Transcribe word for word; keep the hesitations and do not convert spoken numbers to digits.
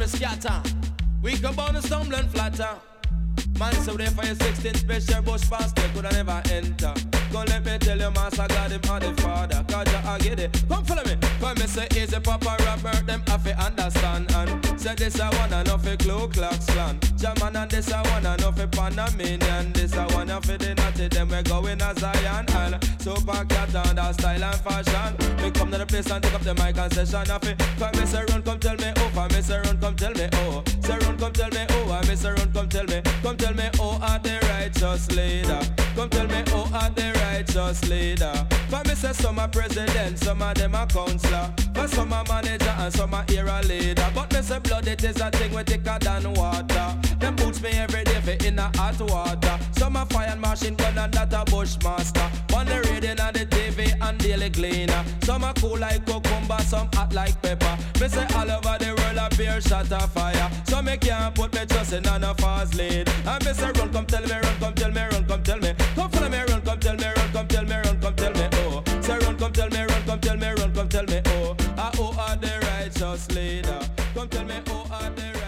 me scatter. We come on a stumbling flatter. Man, so there for your sixteen special bush fast, they coulda never enter. Go let me tell you, master God, him and the father. Cause you a get it. Come follow me. Come me say, easy Papa Robert, them have to understand. And say this a one and off a Ku Klux Klan. German and this a one and off a Panamanian. This a one off a the natty, them we going a Zion. And super cat and the style and fashion. We come to the place and take up the mic and session of it. Come me say run, come tell me oh. Come me say run, come tell me oh. Say run, come tell me oh. I me say run, come tell me. Come tell me oh, are the righteous leader. Come tell me oh, are the righteous leader. For me say some are president, some of them are counselor. For some are manager and some are era leader. But me say blood it is a thing we thicker than water. Them boots me every day for in a hot water. Some are fire and machine gun and that a bushmaster. On the radio and the T V and daily cleaner. Some are cool like cucumber, some hot like pepper. Me say all over the world a beer shot of fire. So me can't put me trust in none of fast lead. And me say run, come tell me, run, come tell me, run, come tell me. Come follow me, run, come tell me, run, come tell me, run, come tell me, oh. Say run, come tell me, run, come tell me, run, come tell me, oh. Ah, oh, are the righteous leader. Come tell me, oh, are the